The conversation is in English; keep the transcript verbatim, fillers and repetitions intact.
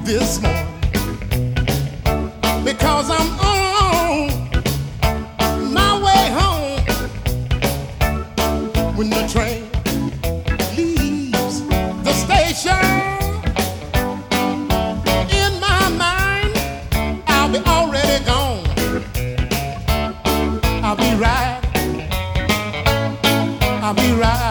this morning because I'm on my way home. When the train leaves the station, in my mind I'll be already gone. I'll be right, I'll be right.